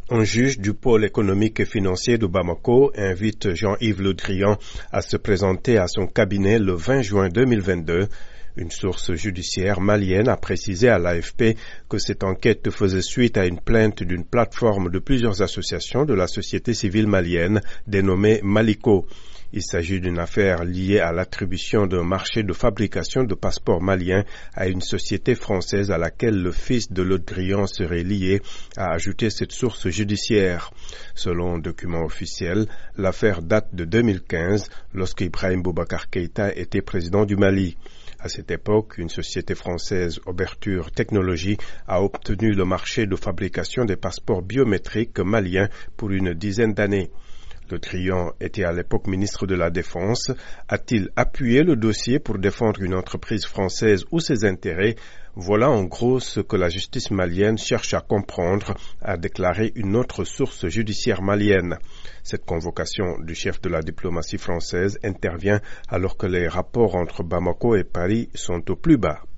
Un juge du pôle économique et financier de Bamako invite Jean-Yves Le Drian à se présenter à son cabinet le 20 juin 2022. Une source judiciaire malienne a précisé à l'AFP que cette enquête faisait suite à une plainte d'une plateforme de plusieurs associations de la société civile malienne dénommée Maliko. Il s'agit d'une affaire liée à l'attribution d'un marché de fabrication de passeports maliens à une société française à laquelle le fils de Le Drian serait lié, a ajouté cette source judiciaire. Selon documents officiels, l'affaire date de 2015, lorsque Ibrahim Boubacar Keïta était président du Mali. À cette époque, une société française, Ouverture Technologies, a obtenu le marché de fabrication des passeports biométriques maliens pour une dizaine d'années. Le Drian était à l'époque ministre de la Défense. A-t-il appuyé le dossier pour défendre une entreprise française ou ses intérêts? Voilà en gros ce que la justice malienne cherche à comprendre, a déclaré une autre source judiciaire malienne. Cette convocation du chef de la diplomatie française intervient alors que les rapports entre Bamako et Paris sont au plus bas.